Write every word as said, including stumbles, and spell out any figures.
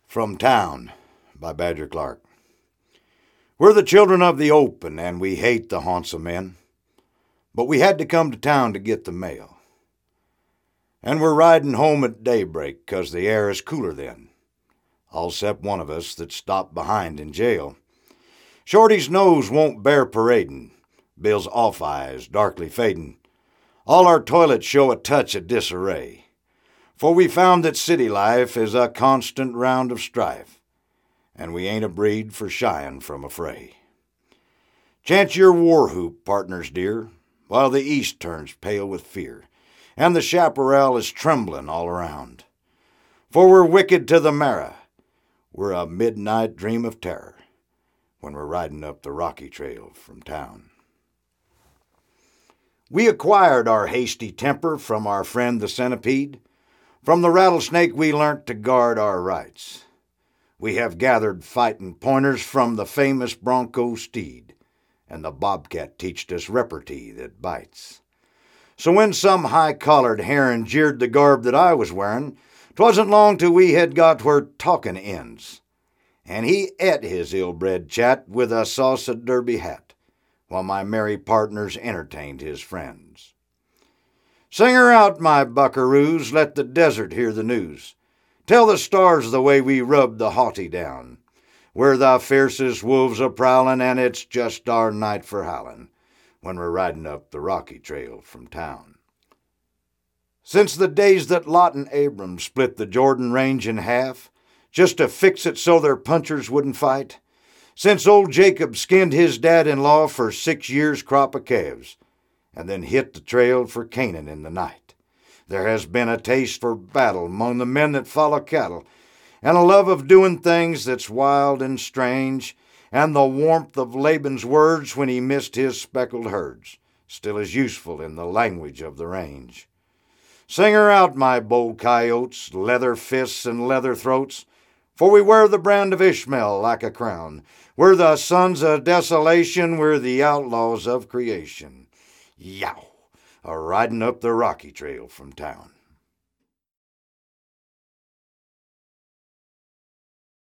From Town by Badger Clark. We're the children of the open, and we hate the haunts of men. But we had to come to town to get the mail. And we're riding home at daybreak, 'cause the air is cooler then. All 'cept one of us that stopped behind in jail. Shorty's nose won't bear parading, Bill's off eyes darkly fading. All our toilets show a touch of disarray. For we found that city life is a constant round of strife, and we ain't a breed for shying from a fray. Chant your war whoop, partners dear, while the east turns pale with fear, and the chaparral is trembling all around. For we're wicked to the marrow, we're a midnight dream of terror, when we're riding up the rocky trail from town. We acquired our hasty temper from our friend the centipede. From the rattlesnake we learnt to guard our rights. We have gathered fightin' pointers from the famous bronco steed, and the bobcat teached us repartee that bites. So when some high-collared heron jeered the garb that I was wearin', 'twasn't long till we had got where talkin' ends, and he et his ill-bred chat with a sauce of derby hat, while my merry partners entertained his friends. Sing her out, my buckaroos, let the desert hear the news. Tell the stars the way we rubbed the haughty down. We're the fiercest wolves a-prowlin', and it's just our night for howlin', when we're riding up the rocky trail from town. Since the days that Lot and Abram split the Jordan Range in half, just to fix it so their punchers wouldn't fight, since old Jacob skinned his dad-in-law for six years' crop of calves, and then hit the trail for Canaan in the night, there has been a taste for battle among the men that follow cattle, and a love of doing things that's wild and strange, and the warmth of Laban's words when he missed his speckled herds still is useful in the language of the range. Sing her out, my bold coyotes, leather fists and leather throats, for we wear the brand of Ishmael like a crown. We're the sons of desolation, we're the outlaws of creation. Yow, a riding up the rocky trail from town.